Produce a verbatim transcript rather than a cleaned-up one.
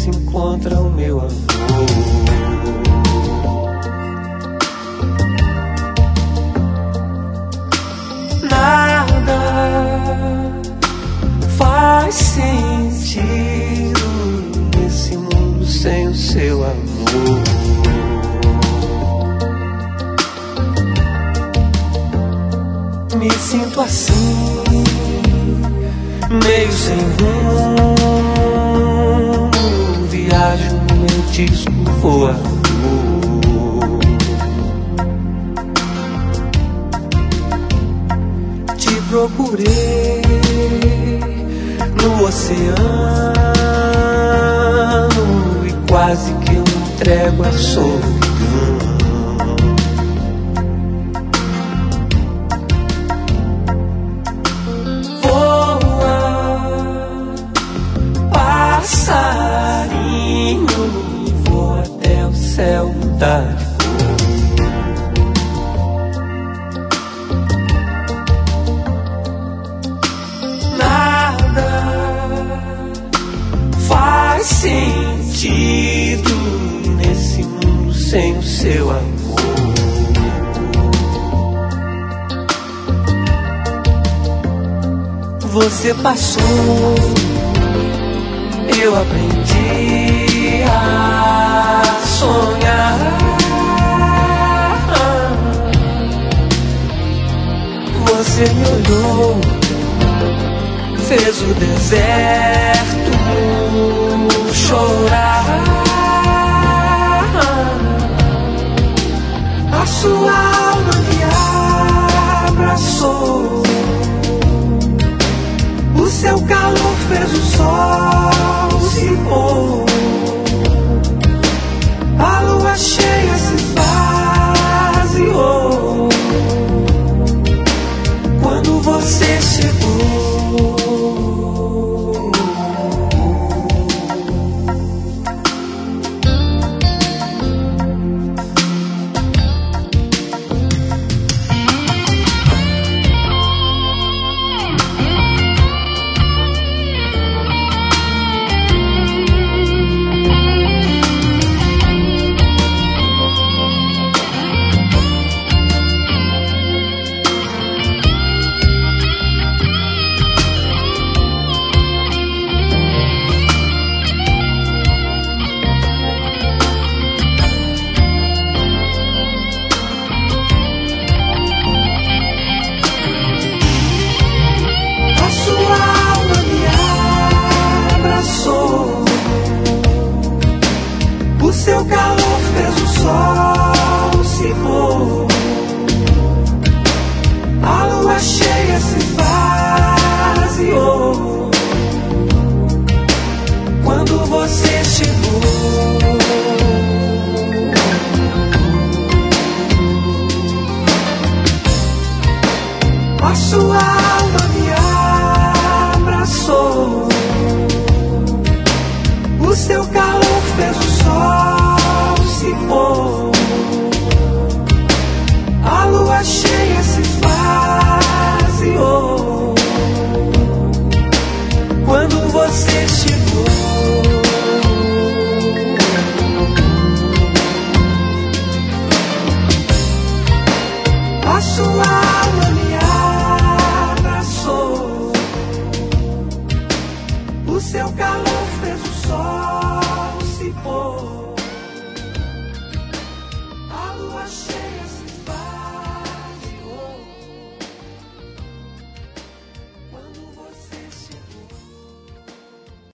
se encontra o meu amor. Nada faz sentido nesse mundo sem o seu amor. Me sinto assim, meio sem rumo, viajo no meu disco voador. Te procurei no oceano e quase que eu entrego a solidão. Passarinho, vou até o céu mudar de cor. Nada faz sentido nesse mundo sem o seu amor. Você passou, eu aprendi a sonhar. Você me olhou, fez o deserto chorar. A sua alma me abraçou, o seu calor fez o sol se pôr, a lua cheia se esvaziou quando você chegou. O seu calor fez o sol se pôr, a lua cheia se esvaziou quando você chegou. A sua alma me abraçou, o seu calor fez o sol se pôr, a lua cheia se esvaziou quando você chegou. A sua alma me abraçou, o seu calor fez o sol se pôr, a lua cheia.